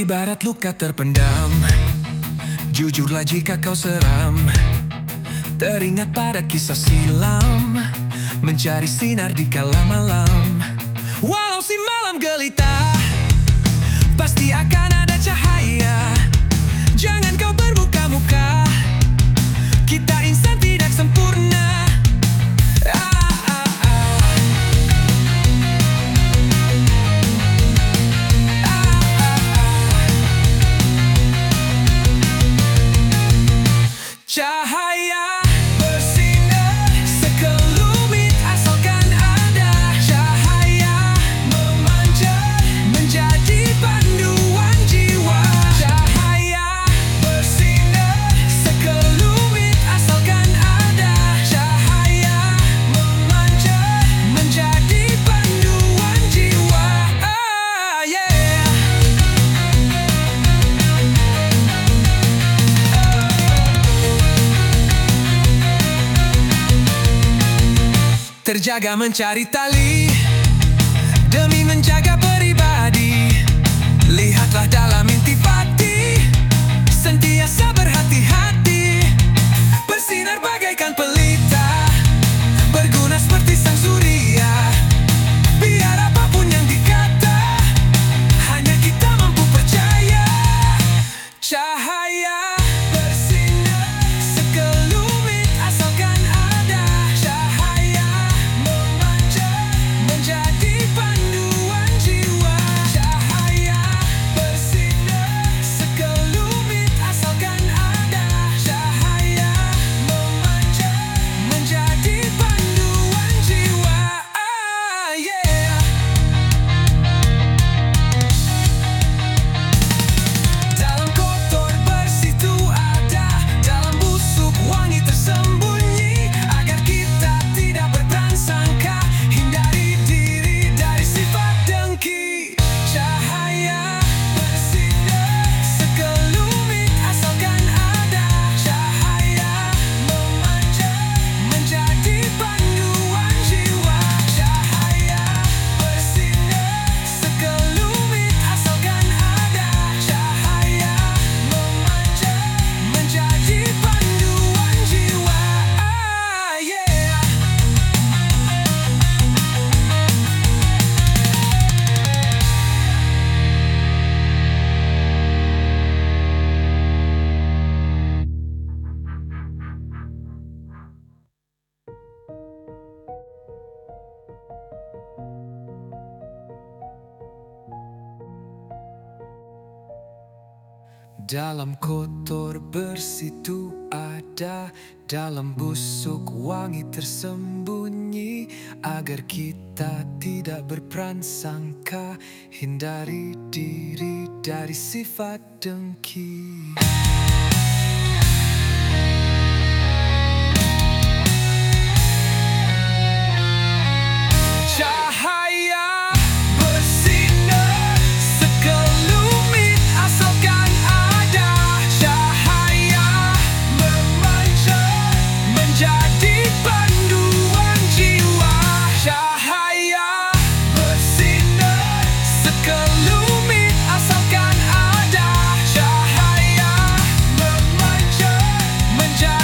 ibarat luka terpendam. Jujurlah jika kau seram, teringat pada kisah silam, mencari sinar di kala malam. Walau si malam gelita, pasti akan ada cahaya. Jangan kau berbuka muka, kita insan tidak sempurna. Cahaya bersinar sekelumit asalkan ada. Cahaya memancar menjadi panduan jiwa. Cahaya bersinar sekelumit asalkan ada. Cahaya memancar menjadi panduan jiwa. Terjaga mencari tali demi menjaga pribadi. Lihatlah dalam intisari, sentiasa berhati-hati. Bersinar bagaikan pelita, berguna seperti sang surya. Biar apapun yang dikata, hanya kita mampu percaya. Cahaya bersinar sekelumit asalkan ada. Cahaya memancar menjadi panduan jiwa. Cahaya bersinar sekelumit asalkan ada. Cahaya memancar menjadi panduan jiwa. Dalam kotor bersih itu ada, dalam busuk wangi tersembunyi. Agar kita tidak berprasangka, hindari diri dari sifat dengki. Cahaya bersinar sekelumit asalkan ada. Cahaya memancar menjadi panduan jiwa. Cahaya bersinar sekelumit asalkan ada. Cahaya memancar menjadi panduan jiwa. Dalam kotor bersih itu ada, dalam busuk wangi tersembunyi. Agar kita tidak berprasangka, hindari diri dari sifat dengki.